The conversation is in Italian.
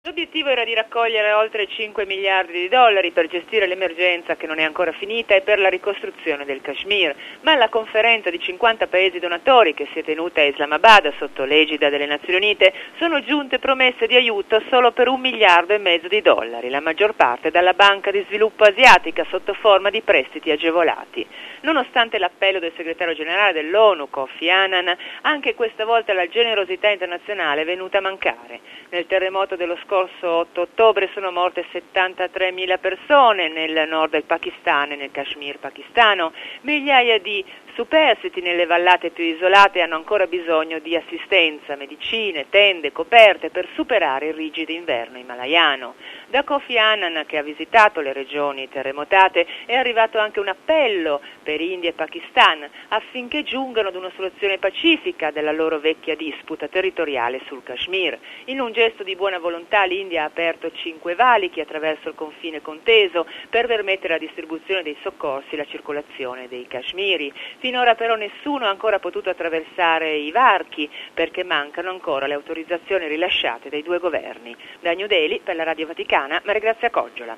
L'obiettivo era di raccogliere oltre 5 miliardi di dollari per gestire l'emergenza che non è ancora finita e per la ricostruzione del Kashmir, ma alla conferenza di 50 paesi donatori che si è tenuta a Islamabad sotto l'egida delle Nazioni Unite sono giunte promesse di aiuto solo per 1,5 miliardi di dollari, la maggior parte dalla Banca di Sviluppo Asiatica sotto forma di prestiti agevolati. Nonostante l'appello del segretario generale dell'ONU, Kofi Annan, anche questa volta la generosità internazionale è venuta a mancare. Nel terremoto dello scorso 8 ottobre sono morte 73.000 persone nel nord del Pakistan e nel Kashmir pakistano. Migliaia di superstiti nelle vallate più isolate hanno ancora bisogno di assistenza, medicine, tende, coperte per superare il rigido inverno himalayano. Da Kofi Annan, che ha visitato le regioni terremotate, è arrivato anche un appello per India e Pakistan affinché giungano ad una soluzione pacifica della loro vecchia disputa territoriale sul Kashmir. In un gesto di buona volontà l'India ha aperto 5 valichi attraverso il confine conteso per permettere la distribuzione dei soccorsi e la circolazione dei kashmiri. Finora però nessuno ha ancora potuto attraversare i varchi perché mancano ancora le autorizzazioni rilasciate dai 2 governi. Da New Delhi, per la Radio Vaticana, Maria Grazia Coggiola.